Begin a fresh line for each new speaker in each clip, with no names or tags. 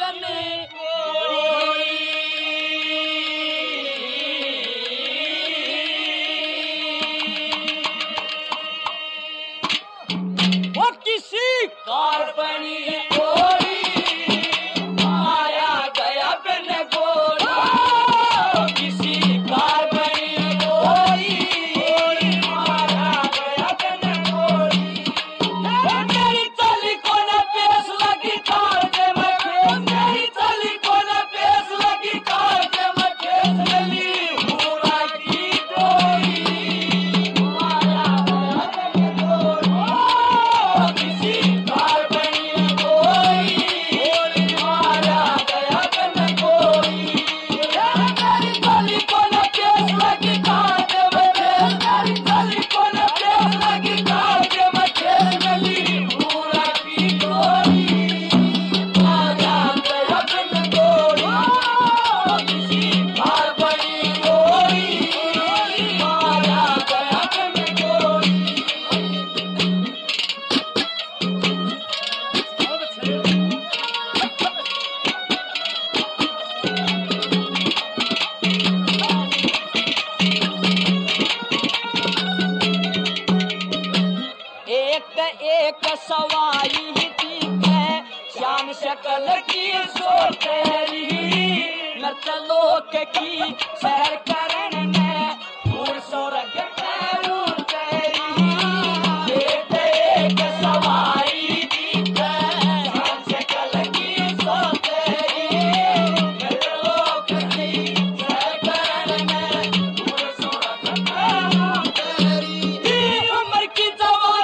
अपने वो किसी कार्बनी एक सवारी दिखे श्याम शकल की सोतेरी नर्तलोक की सैर करण में दूर स्वर्ग पैरूर तेरी एक सवारी दिखे श्याम शकल की सोतेरी नर्तलोक की सैर करण में दूर स्वर्ग पैरूर तेरी उम्र की जवान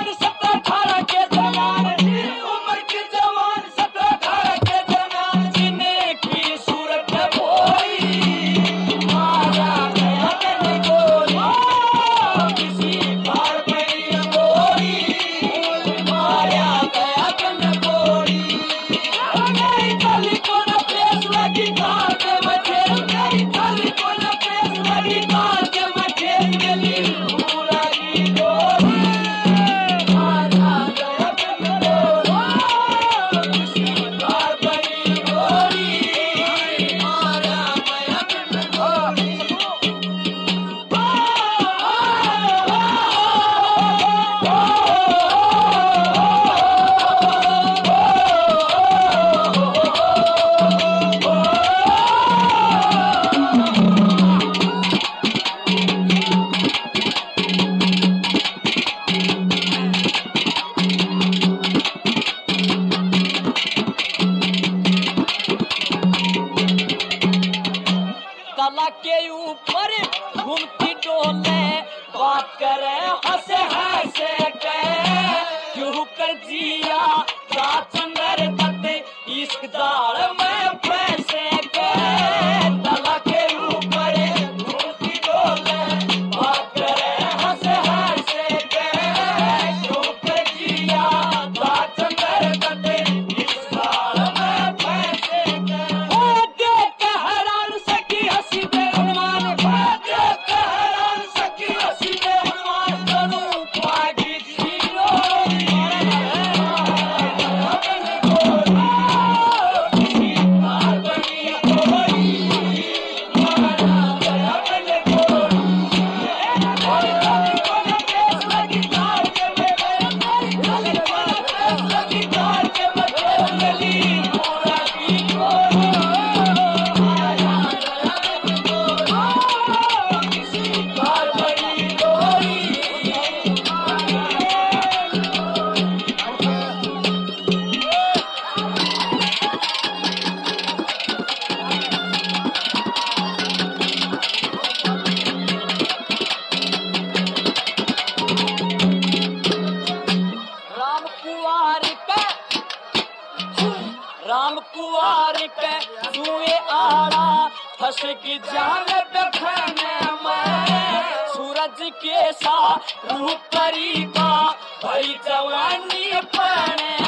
तला के ऊपर घूमती डोले बात करे हंसे हंसे के क्यों कर जिया चंदर दत्त इश्क दाल में पैसे के तला के ऊपर घूमती डोले बात करे हंसे हंसे के क्यों कर जिया चंदर दत्त इश्क दाल में पैसे के देख हैरान सकी हंसी दे हनुमान देख हैरान सकी हंसी दे हनुमान दोनों पागी जीरो राम कुआर पे जुए आड़ा फंस की जान बखाने में सूरज के सा रूप परी का भरी जवानी पड़े